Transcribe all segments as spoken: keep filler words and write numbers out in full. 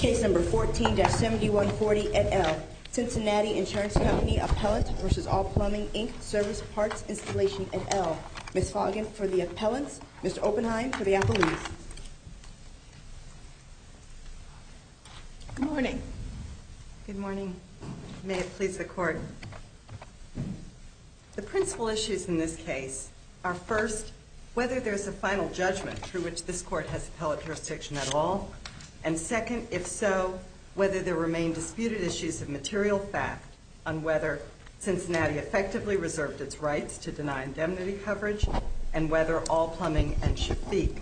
Case number fourteen dash seventy-one forty et al. Cincinnati Insurance Company Appellant versus All Plumbing, Incorporated. Service Parts Installation et al. Miz Foggen for the appellants, Mister Oppenheim for the appellees. Good morning. Good morning. May it please the court. The principal issues in this case are, first, whether there's a final judgment through which this court has appellate jurisdiction at all, and second, if so, whether there remain disputed issues of material fact on whether Cincinnati effectively reserved its rights to deny indemnity coverage and whether All Plumbing and Shafiq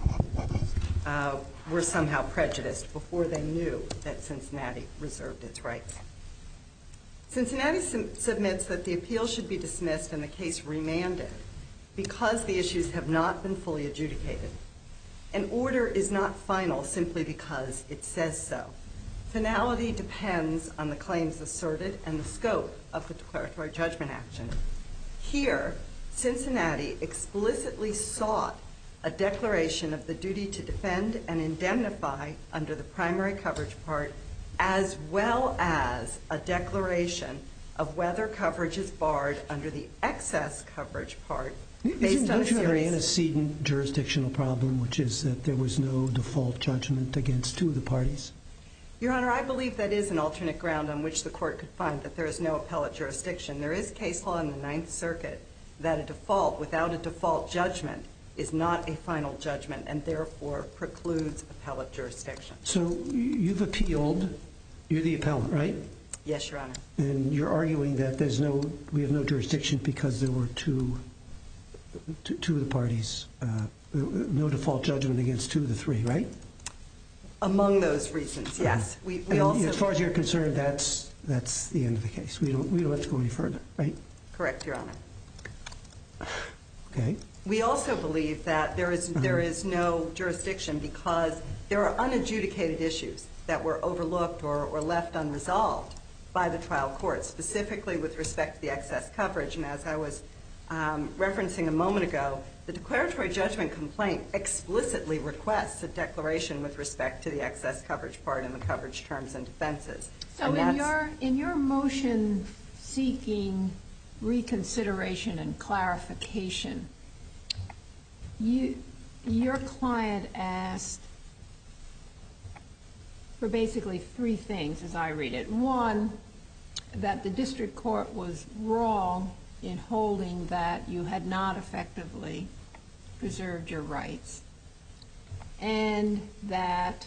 uh, were somehow prejudiced before they knew that Cincinnati reserved its rights. Cincinnati sub- submits that the appeal should be dismissed and the case remanded because the issues have not been fully adjudicated. An order is not final simply because it says so. Finality depends on the claims asserted and the scope of the declaratory judgment action. Here, Cincinnati explicitly sought a declaration of the duty to defend and indemnify under the primary coverage part, as well as a declaration of whether coverage is barred under the excess coverage part. Isn't, don't you have an antecedent jurisdictional problem, which is that there was no default judgment against two of the parties? Your Honor, I believe that is an alternate ground on which the court could find that there is no appellate jurisdiction. There is case law in the Ninth Circuit that a default without a default judgment is not a final judgment and therefore precludes appellate jurisdiction. So you've appealed. You're the appellant, right? Yes, Your Honor. And you're arguing that there's no, we have no jurisdiction because there were two, two, two of the parties, uh, no default judgment against two of the three, right? Among those reasons, yes. Uh-huh. We, we and also, as far as you're concerned, that's that's the end of the case. We don't we don't have to go any further, right? Correct, Your Honor. Okay. We also believe that there is uh-huh. there is no jurisdiction because there are unadjudicated issues that were overlooked or, or left unresolved by the trial court, specifically with respect to the excess coverage. And as I was um, referencing a moment ago, the declaratory judgment complaint explicitly requests a declaration with respect to the excess coverage part and the coverage terms and defenses. So and in your in your motion seeking reconsideration and clarification, you your client asked for basically three things, as I read it. One, that the district court was wrong in holding that you had not effectively preserved your rights, and that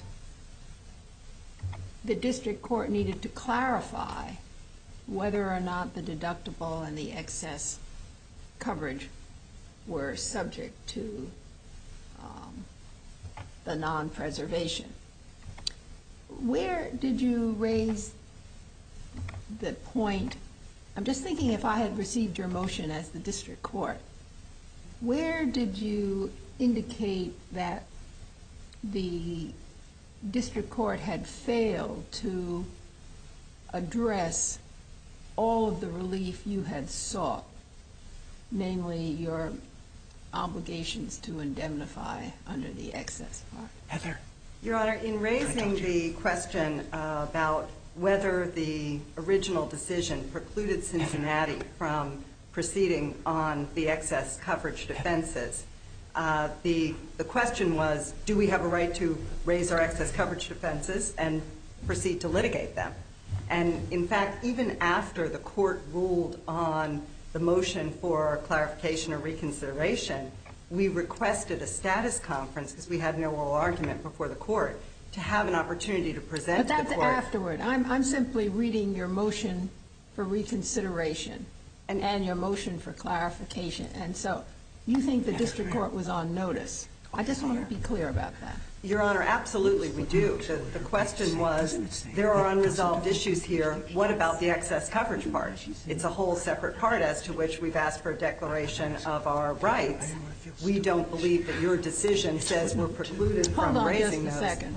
the district court needed to clarify whether or not the deductible and the excess coverage were subject to um, the non-preservation. Where did you raise the point? I'm just thinking if I had received your motion as the district court, where did you indicate that the district court had failed to address all of the relief you had sought, namely your obligations to indemnify under the excess part? Heather. Your Honor, in raising the question uh, about whether the original decision precluded Cincinnati from proceeding on the excess coverage defenses, uh, the the question was, do we have a right to raise our excess coverage defenses and proceed to litigate them? And in fact, even after the court ruled on the motion for clarification or reconsideration, we requested a status conference because we had no oral argument before the court to have an opportunity to present but to the that's court. Afterward. I'm, I'm simply reading your motion for reconsideration and, and your motion for clarification. And so you think the district court was on notice. I just want to be clear about that. Your Honor, absolutely we do. The, the question was, there are unresolved issues here. What about the excess coverage part? It's a whole separate part as to which we've asked for a declaration of our rights. We don't believe that your decision says we're precluded Hold from on raising just a those. second.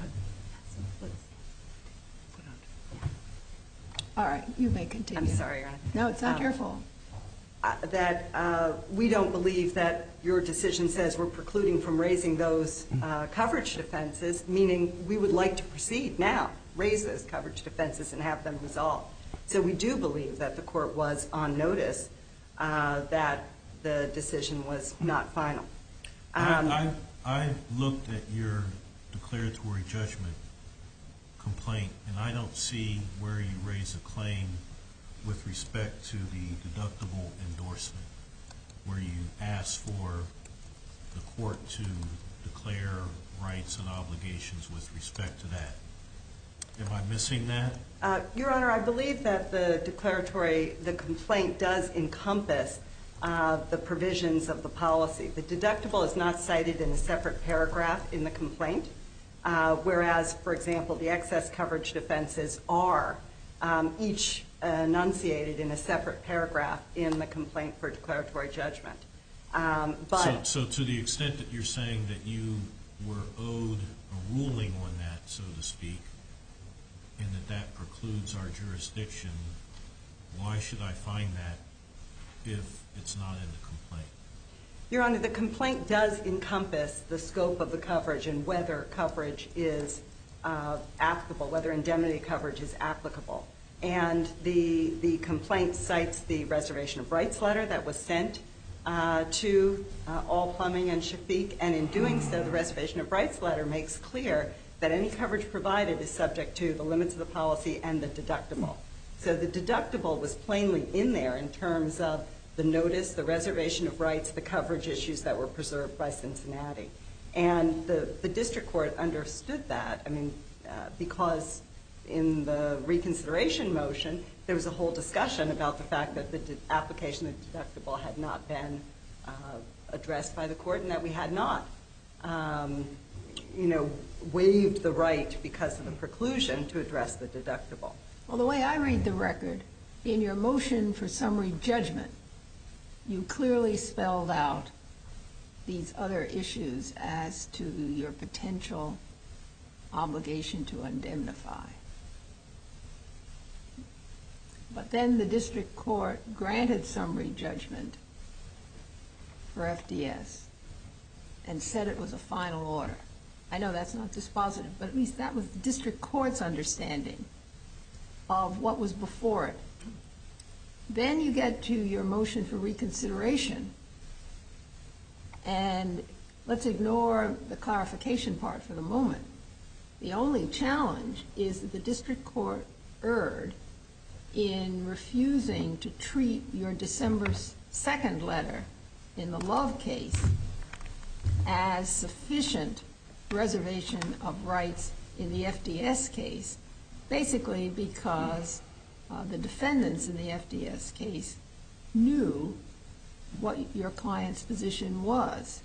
All right, you may continue. I'm sorry, Your Honor. No, it's not Um, your fault. uh, that uh, we don't believe that your decision says we're precluding from raising those uh, coverage defenses, meaning we would like to proceed now, raise those coverage defenses and have them resolved. So we do believe that the court was on notice uh, that the decision was not final. Um, I, I, I looked at your declaratory judgment complaint, and I don't see where you raise a claim with respect to the deductible endorsement, where you ask for the court to declare rights and obligations with respect to that. Am I missing that? Uh, Your Honor, I believe that the declaratory, the complaint does encompass uh, the provisions of the policy. The deductible is not cited in a separate paragraph in the complaint, uh, whereas, for example, the excess coverage defenses are um, each enunciated in a separate paragraph in the complaint for declaratory judgment. Um, but so, so to the extent that you're saying that you were owed a ruling on that, so to speak, and that that precludes our jurisdiction, why should I find that if it's not in the complaint? Your Honor, the complaint does encompass the scope of the coverage and whether coverage is uh, applicable, whether indemnity coverage is applicable. And the, the complaint cites the reservation of rights letter that was sent uh, to uh, All Plumbing and Shafiq, and in doing so, the reservation of rights letter makes clear that any coverage provided is subject to the limits of the policy and the deductible. So the deductible was plainly in there in terms of the notice, the reservation of rights, the coverage issues that were preserved by Cincinnati. And the, the district court understood that, I mean, uh, because in the reconsideration motion, there was a whole discussion about the fact that the de- application of the deductible had not been uh, addressed by the court and that we had not um, you know, waived the right because of the preclusion to address the deductible. Well, the way I read the record, in your motion for summary judgment, you clearly spelled out these other issues as to your potential obligation to indemnify. But then the district court granted summary judgment for F D S and said it was a final order. I know that's not dispositive, but at least that was the district court's understanding of what was before it. Then you get to your motion for reconsideration, and let's ignore the clarification part for the moment. The only challenge is that the district court erred in refusing to treat your December second letter in the Love case as sufficient reservation of rights in the F D S case, basically because uh, the defendants in the F D S case knew what your client's position was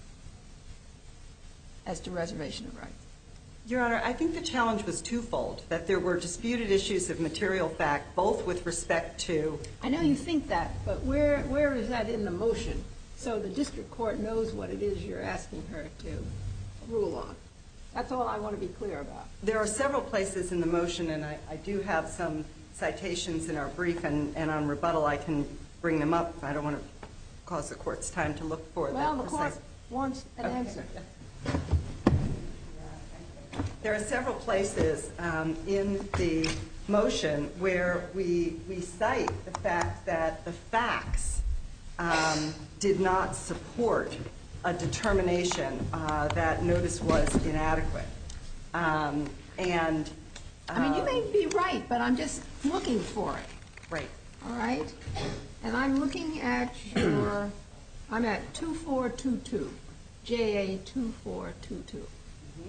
as to reservation of rights. Your Honor, I think the challenge was twofold, that there were disputed issues of material fact, both with respect to... I know you think that, but where where is that in the motion? So the district court knows what it is you're asking her to rule on. That's all I want to be clear about. There are several places in the motion, and I, I do have some citations in our brief, and, and on rebuttal I can bring them up. I don't want to cause the court's time to look for them. Well, the court wants an Okay. answer. There are several places um, in the motion where we, we cite the fact that the facts um, did not support a determination uh, that notice was inadequate. Um, and uh, I mean, you may be right, but I'm just looking for it. Right. All right? And I'm looking at your, I'm at two four two two, J A two four two two. Mm-hmm.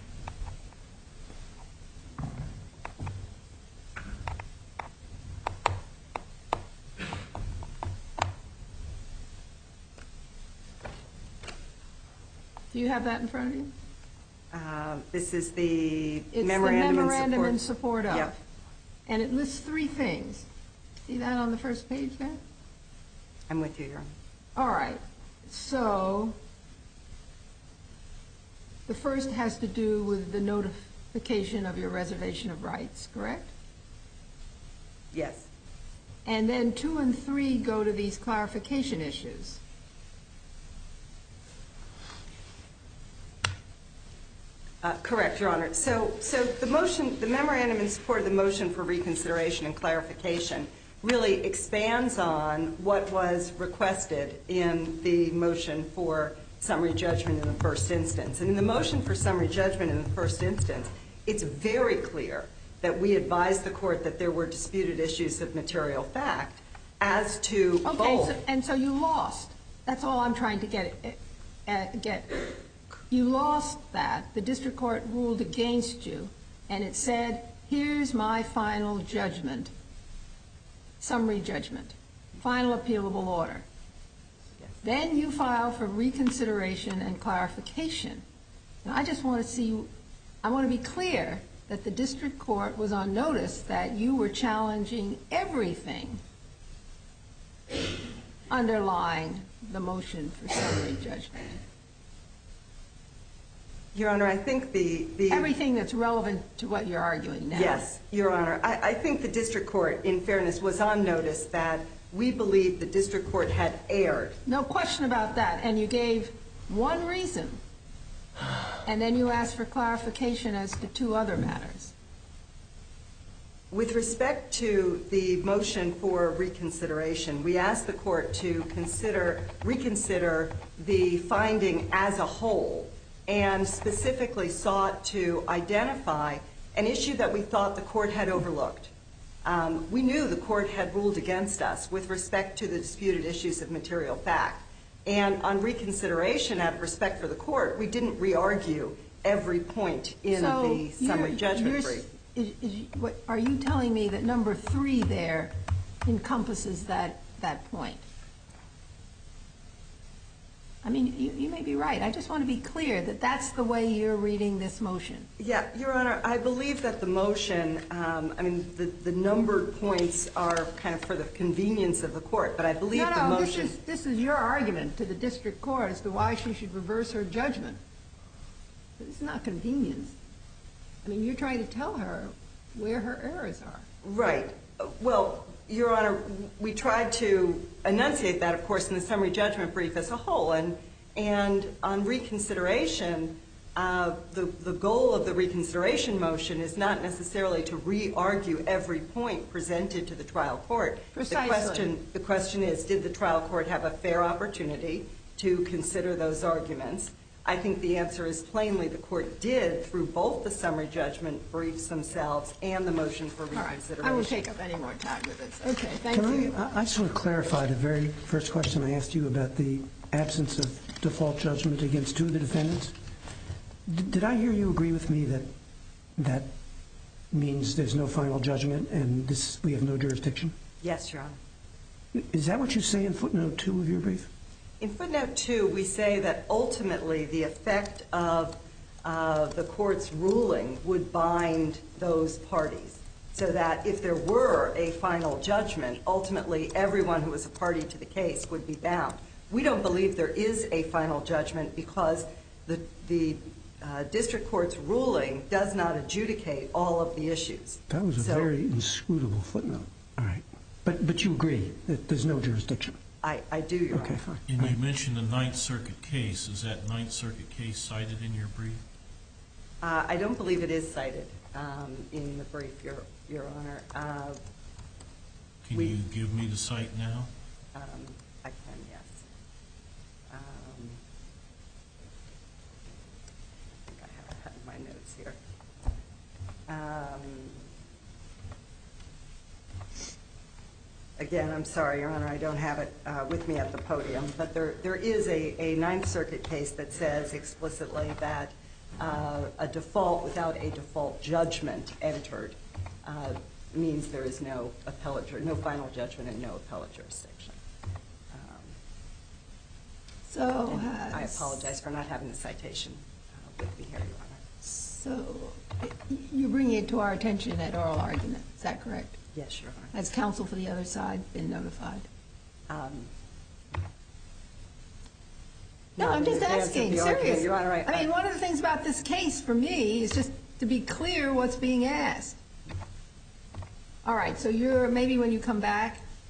Do you have that in front of you? Uh, this is the It's memorandum, the memorandum in in support of. Yep. And it lists three things. See that on the first page there? I'm with you, Your Honor. All right. So the first has to do with the notification of your reservation of rights, correct? Yes. And then two and three go to these clarification issues. Uh, correct, Your Honor. So, so the motion, the memorandum in support of the motion for reconsideration and clarification really expands on what was requested in the motion for summary judgment in the first instance. And in the motion for summary judgment in the first instance, it's very clear that we advised the court that there were disputed issues of material fact as to okay, both. So, and so you lost. That's all I'm trying to get uh, get. You lost that. The district court ruled against you, and it said, here's my final judgment, summary judgment, final appealable order. Yes. Then you file for reconsideration and clarification. And I just want to see, I want to be clear that the district court was on notice that you were challenging everything underlying the motion for summary judgment. Your Honor, I think the, the Everything that's relevant to what you're arguing now. Yes, Your Honor. I, I think the district court, in fairness, was on notice that we believe the district court had erred. No question about that. And you gave one reason, and then you asked for clarification as to two other matters. With respect to the motion for reconsideration, we asked the court to consider, reconsider the finding as a whole, and specifically sought to identify an issue that we thought the court had overlooked. Um, we knew the court had ruled against us with respect to the disputed issues of material fact. And on reconsideration, out of respect for the court, we didn't re-argue every point in so the summary judgment brief. Is, is, what, are you telling me that number three there encompasses that, that point? I mean, you, you may be right. I just want to be clear that that's the way you're reading this motion. Yeah, Your Honor, I believe that the motion, um, I mean, the, the numbered points are kind of for the convenience of the court, but I believe no, the no, motion... This is, this is your argument to the district court as to why she should reverse her judgment. It's not convenience. I mean, you're trying to tell her where her errors are. Right. Well, Your Honor, we tried to enunciate that, of course, in the summary judgment brief as a whole. And, and on reconsideration, uh, the, the goal of the reconsideration motion is not necessarily to re-argue every point presented to the trial court. Precisely. The question, the question is, did the trial court have a fair opportunity to consider those arguments? I think the answer is plainly the court did through both the summary judgment briefs themselves and the motion for reconsideration. All right. I won't take up any more time with this. Okay, thank Can you. I, I just want to clarify the very first question I asked you about the absence of default judgment against two of the defendants. D- did I hear you agree with me that that means there's no final judgment and this we have no jurisdiction? Yes, Your Honor. Is that what you say in footnote two of your brief? In footnote two, we say that ultimately the effect of uh, the court's ruling would bind those parties, so that if there were a final judgment, ultimately everyone who was a party to the case would be bound. We don't believe there is a final judgment because the, the uh, district court's ruling does not adjudicate all of the issues. That was a So, very inscrutable footnote. All right. But, but you agree that there's no jurisdiction? I, I do, Your Honor. Okay, fine. And you mentioned the Ninth Circuit case. Is that Ninth Circuit case cited in your brief? Uh, I don't believe it is cited um, in the brief, Your, Your Honor. Uh, Can we- you give me the site now? um, I can, yes. Um, I think I have it in my notes here. Um, Again, I'm sorry, Your Honor, I don't have it uh, with me at the podium, but there, there is a, a Ninth Circuit case that says explicitly that uh, a default without a default judgment entered uh, means there is no appellate, jur- no final judgment and no appellate jurisdiction. Um, So and I has- apologize for not having the citation uh, with me here, Your Honor. So you bring it to our attention at oral argument. Is that correct? Yes, Your Honor. Has counsel for the other side been notified? Um, No, not I'm in just advance of asking, the argument, serious. Your Honor. I, I mean, one of the things about this case for me is just to be clear what's being asked. All right, so you're, maybe when you come back,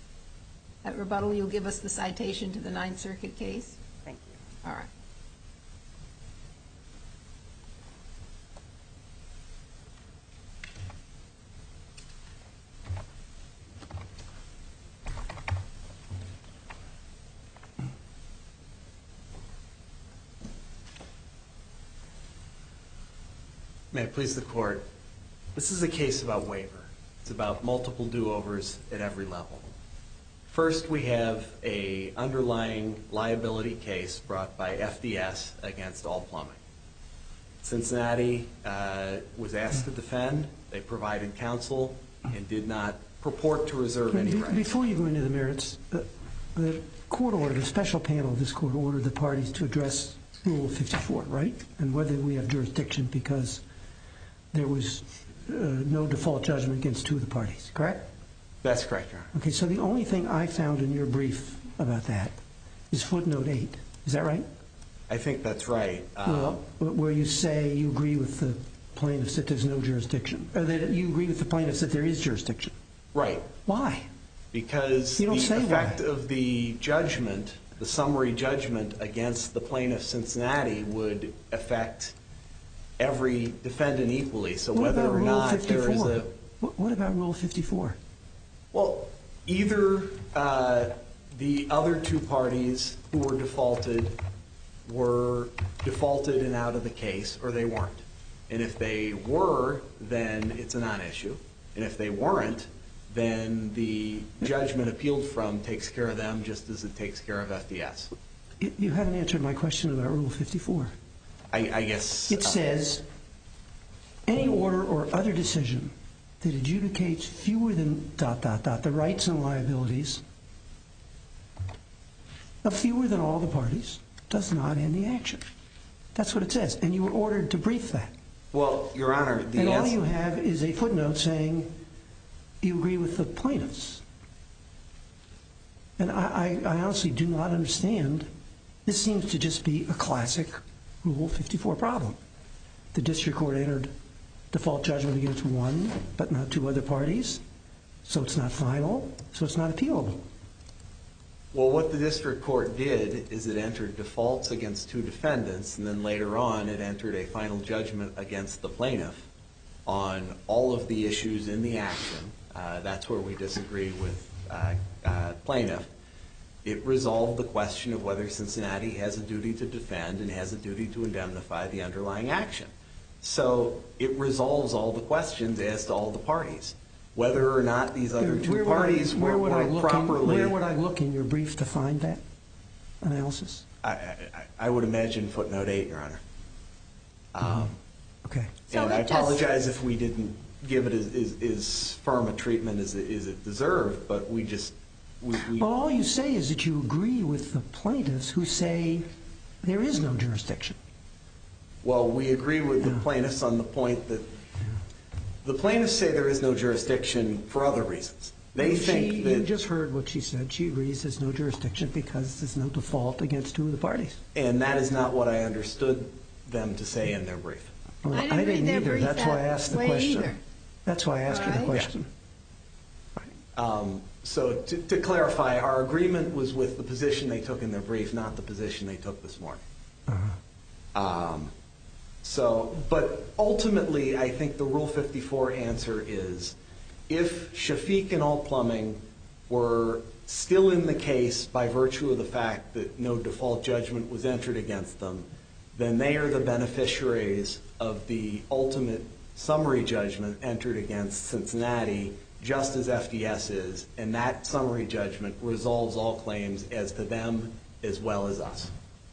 At rebuttal, you'll give us the citation to the Ninth Circuit case? Thank you. All right. May it please the Court, this is a case about waiver. It's about multiple do-overs at every level. First, we have a underlying liability case brought by F D S against All Plumbing. Cincinnati uh, was asked to defend. They provided counsel and did not purport to reserve any rights. Before you go into the merits, uh, the court ordered, a special panel of this court ordered the parties to address Rule fifty-four, right? And whether we have jurisdiction because there was uh, no default judgment against two of the parties, correct? That's correct, Your Honor. Okay, so the only thing I found in your brief about that is footnote eight. Is that right? I think that's right. Um, Well, where you say you agree with the plaintiffs that there's no jurisdiction, or that you agree with the plaintiffs that there is jurisdiction. right. Why? Because You don't the say effect why. of the judgment, the summary judgment against the plaintiff Cincinnati would affect every defendant equally. So What whether about or Rule not there is fifty-four? a... What what about Rule fifty-four? Well, either uh, the other two parties who were defaulted were defaulted and out of the case, or they weren't. And if they were, then it's a non-issue. And if they weren't, then the judgment appealed from takes care of them just as it takes care of F D S. You- You haven't answered my question about Rule fifty-four. I, I guess... It uh, says, any order or other decision that adjudicates fewer than dot, dot, dot, the rights and liabilities of fewer than all the parties does not end the action. That's what it says. And you were ordered to brief that. Well, Your Honor, the And all answer... you have is a footnote saying you agree with the plaintiffs. And I, I, I honestly do not understand. This seems to just be a classic Rule fifty-four problem. The district court entered default judgment against one, but not two other parties. So it's not final, so it's not appealable. Well, what the district court did is it entered defaults against two defendants, and then later on it entered a final judgment against the plaintiff on all of the issues in the action. Uh, that's where we disagree with uh, uh, plaintiff. It resolved the question of whether Cincinnati has a duty to defend and has a duty to indemnify the underlying action. So it resolves all the questions as to all the parties. Whether or not these other two Where would I- parties where were, would I were look in- properly... Where would I look in your brief to find that analysis? I, I, I would imagine footnote eight, Your Honor. Um, Okay. So and I it just- apologize if we didn't give it as, as, as firm a treatment as it, as it deserved, but we just... We, we, Well, all you say is that you agree with the plaintiffs who say there is no jurisdiction. well, we agree with the Yeah. plaintiffs on the point that the plaintiffs say there is no jurisdiction for other reasons. They She- think that... You just heard what she said. She agrees there's no jurisdiction because there's no default against two of the parties. And that is not what I understood them to say in their brief. Well, I didn't read their brief That's why I that asked the way question. either. That's why I asked you the Right. question. Um, so to, to clarify, our agreement was with the position they took in their brief, not the position they took this morning. Uh-huh. Um, so, but ultimately, I think the Rule fifty-four answer is, if Shafiq and All Plumbing were still in the case by virtue of the fact that no default judgment was entered against them, then they are the beneficiaries of the ultimate summary judgment entered against Cincinnati, just as F D S is, and that summary judgment resolves all claims as to them as well as us.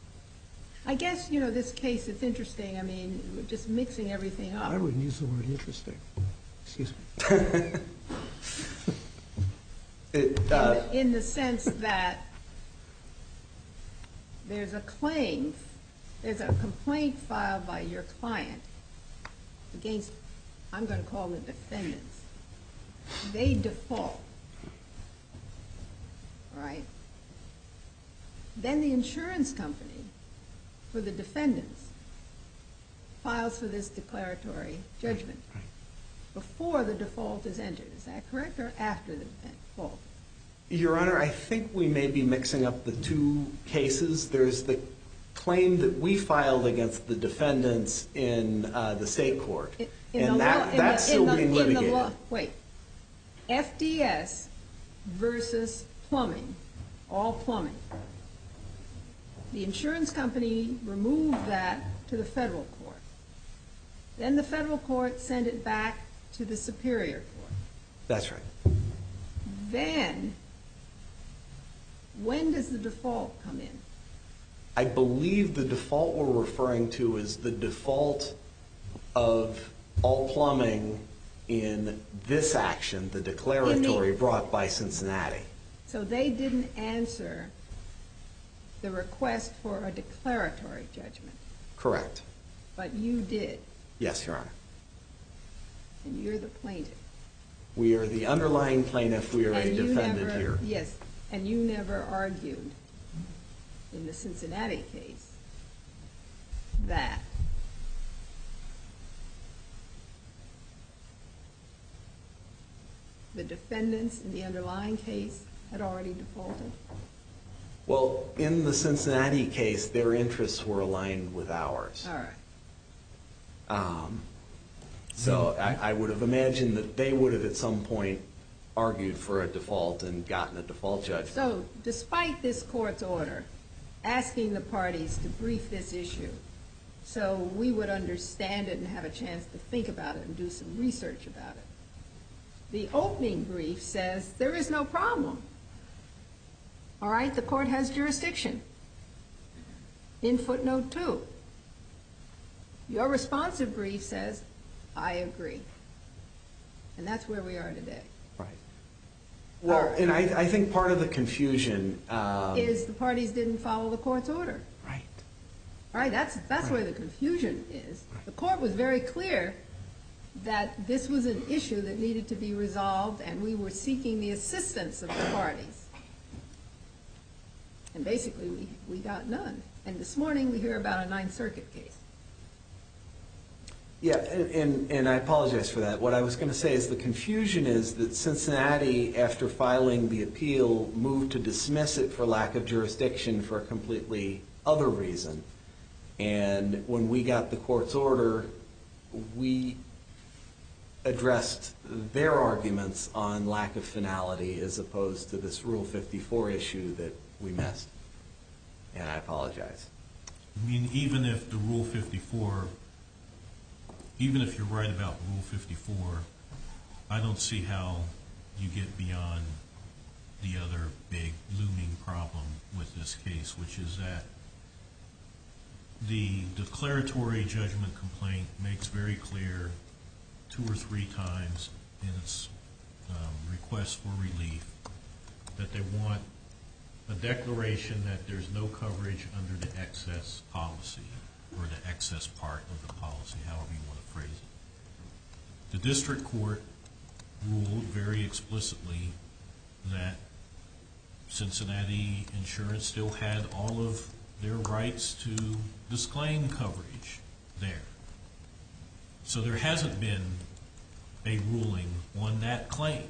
I guess, you know, this case, it's interesting. I mean, we're just mixing everything up. I wouldn't use the word interesting. Excuse me. It, uh, in, in the sense that there's a claim, there's a complaint filed by your client against, I'm going to call the defendants. They default, right? Then the insurance company for the defendants files for this declaratory judgment before the default is entered. Is that correct, or after the default? Your Honor, I think we may be mixing up the two cases. There's the claim that we filed against the defendants in uh, the state court. In, in and the that, law, that's in still the, being in litigated. The law, wait. F D S versus plumbing, all plumbing. The insurance company removed that to the federal court. Then the federal court sent it back to the superior court. That's right. Then, when does the default come in? I believe the default we're referring to is the default of all plumbing in this action, the declaratory In the, brought by Cincinnati. So they didn't answer the request for a declaratory judgment. Correct. But you did. Yes, Your Honor. And you're the plaintiff. We are the underlying plaintiff. We are and a you defendant never, here. Yes, and you never argued in the Cincinnati case that the defendants in the underlying case had already defaulted? Well, in the Cincinnati case, their interests were aligned with ours. All right. Um, so I, I would have imagined that they would have at some point argued for a default and gotten a default judgment. So despite this court's order asking the parties to brief this issue so we would understand it and have a chance to think about it and do some research about it, the opening brief says there is no problem. All right, the court has jurisdiction. In footnote two, your responsive brief says, I agree. And that's where we are today. Right. Well, right. and I, I think part of the confusion um, is the parties didn't follow the court's order. Right. All right, that's, that's right. where the confusion is. The court was very clear that this was an issue that needed to be resolved, and we were seeking the assistance of the parties. And basically, we, we got none. And this morning, we hear about a Ninth Circuit case. Yeah, and, and, and I apologize for that. What I was going to say is the confusion is that Cincinnati, after filing the appeal, moved to dismiss it for lack of jurisdiction for a completely other reason. And when we got the court's order, we addressed their arguments on lack of finality as opposed to this Rule fifty-four issue that we missed. And I apologize. I mean, even if the Rule fifty-four, even if you're right about Rule fifty-four, I don't see how you get beyond the other big looming problem with this case, which is that the declaratory judgment complaint makes very clear two or three times in its um, request for relief that they want a declaration that there's no coverage under the excess policy or the excess part of the policy, however you want to phrase it. The district court ruled very explicitly that Cincinnati Insurance still had all of their rights to disclaim coverage there. So there hasn't been a ruling on that claim.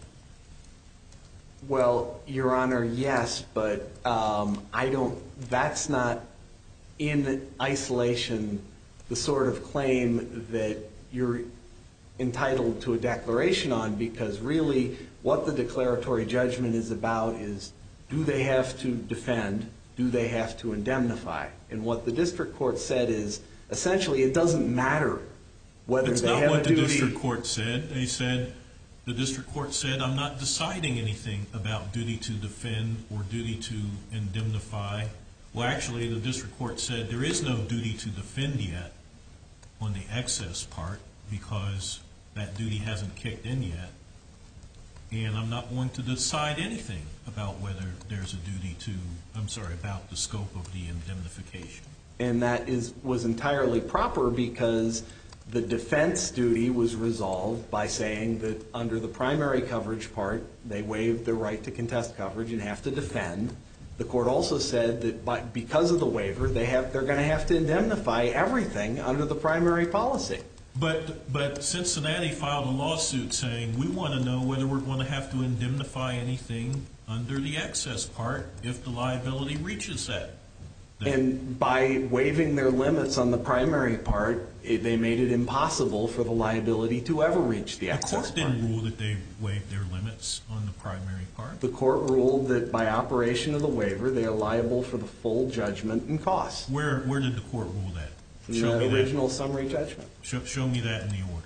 Well, Your Honor, yes, but um, I don't, that's not in isolation the sort of claim that you're entitled to a declaration on, because really what the declaratory judgment is about is, do they have to defend? Do they have to indemnify? And what the district court said is, essentially, it doesn't matter whether It's they not have what a the duty. district court said. They said, the district court said, I'm not deciding anything about duty to defend or duty to indemnify. Well, actually, the district court said there is no duty to defend yet on the excess part because that duty hasn't kicked in yet. And I'm not going to decide anything about whether there's a duty to, I'm sorry, about the scope of the indemnification. And that is was entirely proper because the defense duty was resolved by saying that under the primary coverage part, they waived their right to contest coverage and have to defend. The court also said that by, because of the waiver, they have, they're going to have to indemnify everything under the primary policy. But but Cincinnati filed a lawsuit saying we want to know whether we're going to have to indemnify anything under the excess part if the liability reaches that. And by waiving their limits on the primary part, it, they made it impossible for the liability to ever reach the excess part. The court didn't rule that they waived their limits on the primary part. The court ruled that by operation of the waiver, they are liable for the full judgment and costs. Where where did the court rule that? In Show the me original that. summary judgment. Show, show me that in the order.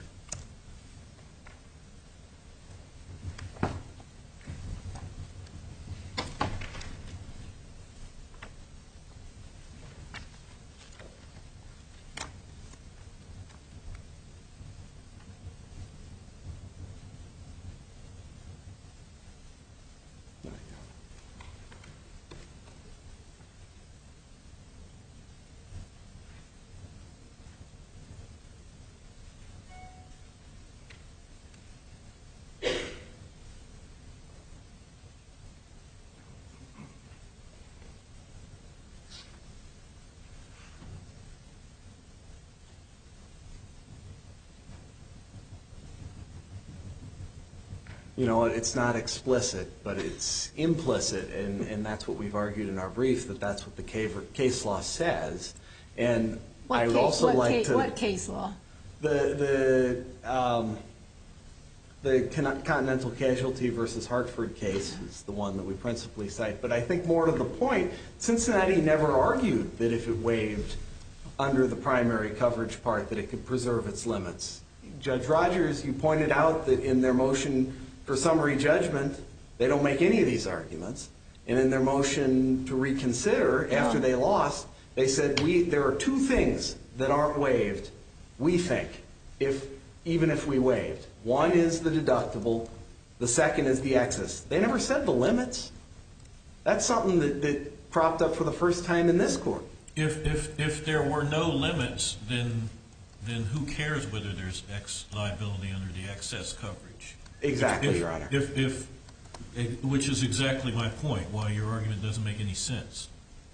You know, it's not explicit, but it's implicit, and, and that's what we've argued in our brief, that that's what the case law says. And what I would case, also what like case, to... What case law? The, the, um, the Continental Casualty versus Hartford case is the one that we principally cite. But I think more to the point, Cincinnati never argued that if it waived under the primary coverage part that it could preserve its limits. Judge Rogers, you pointed out that in their motion for summary judgment, they don't make any of these arguments. And in their motion to reconsider, after they lost, they said, "We there are two things that aren't waived, we think, if even if we waived. One is the deductible, the second is the excess." They never said the limits. That's something that, that propped up for the first time in this court. If if if there were no limits, then then who cares whether there's X liability under the excess coverage? Exactly, if, Your Honor. If, if, if, which is exactly my point, why your argument doesn't make any sense.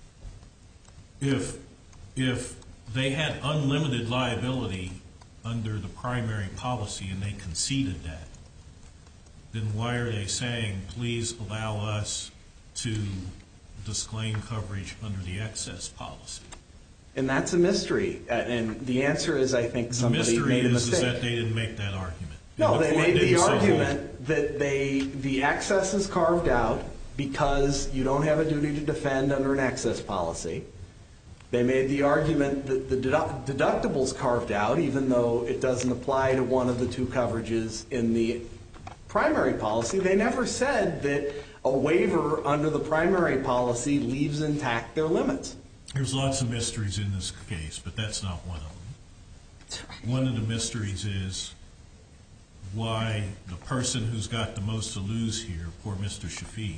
If, if they had unlimited liability under the primary policy and they conceded that, then why are they saying, please allow us to disclaim coverage under the excess policy? And that's a mystery. And the answer is, I think somebody the mystery made a is, mistake. is that they didn't make that argument. No, the they made the argument that they the excess is carved out because you don't have a duty to defend under an excess policy. They made the argument that the deductible is carved out, even though it doesn't apply to one of the two coverages in the primary policy. They never said that a waiver under the primary policy leaves intact their limits. There's lots of mysteries in this case, but that's not one of them. One of the mysteries is why the person who's got the most to lose here, poor Mister Shafiq,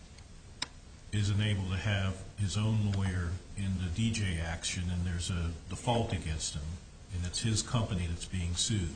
isn't able to have his own lawyer in the D J action, and there's a default against him, and it's his company that's being sued.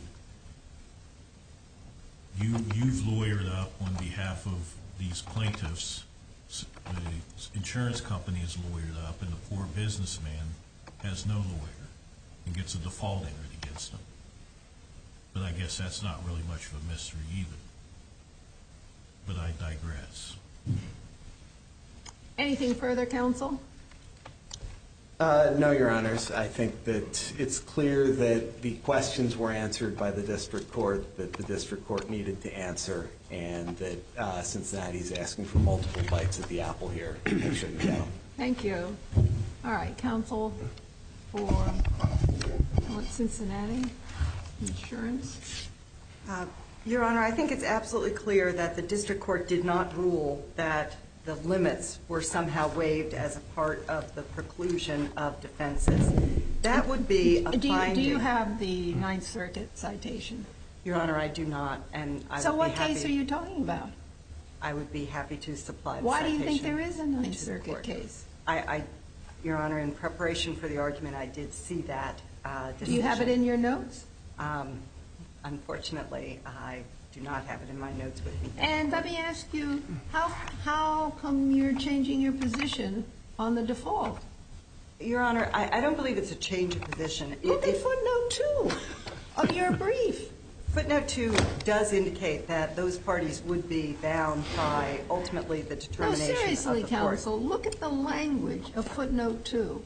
You, you've lawyered up on behalf of these plaintiffs. The insurance company is lawyered up, and the poor businessman has no lawyer and gets a default entered against him. But I guess that's not really much of a mystery either. But I digress. Anything further, counsel? Uh, no, Your Honors. I think that it's clear that the questions were answered by the district court that the district court needed to answer, and that uh, Cincinnati's asking for multiple bites at the apple here. I shouldn't get them. Thank you. All right, counsel for Cincinnati Insurance. Uh, Your Honor, I think it's absolutely clear that the district court did not rule that the limits were somehow waived as a part of the preclusion of defenses. That would be a do you, finding. Do you have the Ninth Circuit citation? Your Honor, I do not, and I so would what be happy, case are you talking about? I would be happy to supply the Why do citation. you think there is a Ninth to the Circuit court. case? I, I, Your Honor, in preparation for the argument, I did see that uh, decision. Do you have it in your notes? Um, unfortunately, I do not have it in my notes with me. And let me ask you, how how come you're changing your position on the default? Your Honor, I, I don't believe it's a change of position. It, Look at it, footnote two. of your brief. Footnote two does indicate that those parties would be bound by ultimately the No, determination seriously, of the court. counsel, look at the language of footnote two.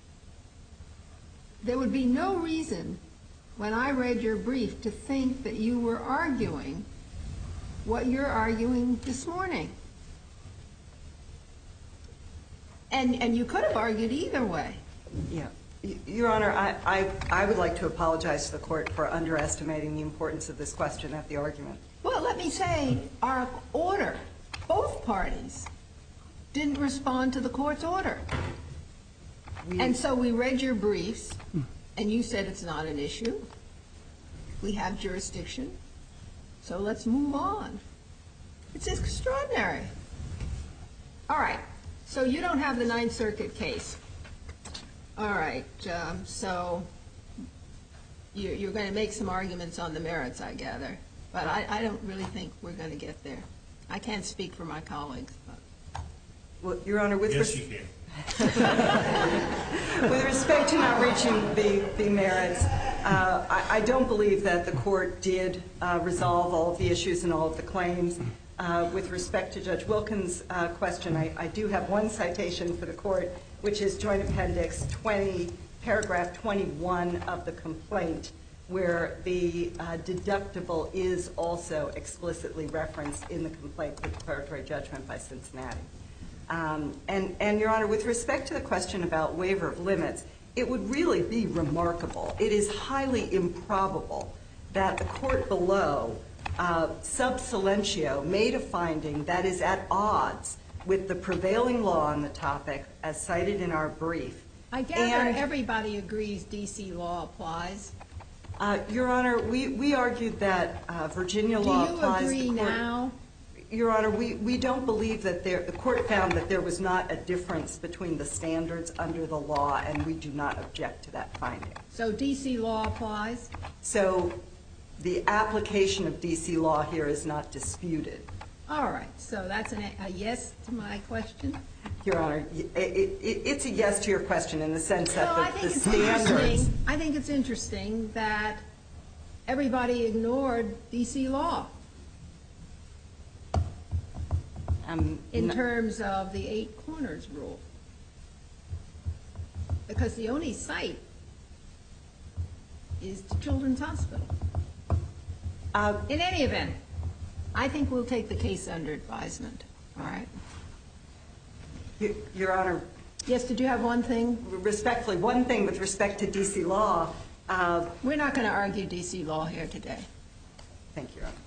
There would be no reason when I read your brief to think that you were arguing what you're arguing this morning. And and you could have argued either way. Yeah. Y- Your Honor, I, I, I would like to apologize to the court for underestimating the importance of this question at the argument. Well, let me say, our order, both parties didn't respond to the court's order. We- And so we read your briefs, and you said it's not an issue. We have jurisdiction. So let's move on. It's extraordinary. All right. So you don't have the Ninth Circuit case. All right. Um, so you're, you're going to make some arguments on the merits, I gather. But I, I don't really think we're going to get there. I can't speak for my colleagues. But. Well, Your Honor, with Yes, res- you can. with respect to not reaching the, the merits, uh, I, I don't believe that the court did uh, resolve all of the issues and all of the claims. Uh, with respect to Judge Wilkins' uh, question, I, I do have one citation for the court, which is Joint Appendix twenty, paragraph twenty-one of the complaint, where the uh, deductible is also explicitly referenced in the complaint for declaratory judgment by Cincinnati. Um, and, and, Your Honor, with respect to the question about waiver of limits, it would really be remarkable. It is highly improbable that the court below, uh, sub silentio, made a finding that is at odds with the prevailing law on the topic, as cited in our brief. I gather And, everybody agrees D C law applies. uh, Your Honor, we, we argued that uh, Virginia law Do you applies. agree The court- now? Your Honor, we, we don't believe that there, the court found that there was not a difference between the standards under the law, and we do not object to that finding. So D C law applies? So the application of D C law here is not disputed. All right. So that's an, a yes to my question? Your Honor, it, it, it's a yes to your question in the sense that No, I the, think the it's standards. interesting. I think it's interesting that everybody ignored D C law Um, in n- terms of the eight corners rule. Because the only site is the Children's Hospital. uh, In any event, I think we'll take the case under advisement. All right. Your, Your Honor, Yes, did you have one thing? respectfully, one thing with respect to D C law, uh, We're not going to argue D C law here today. thank you, Your Honor.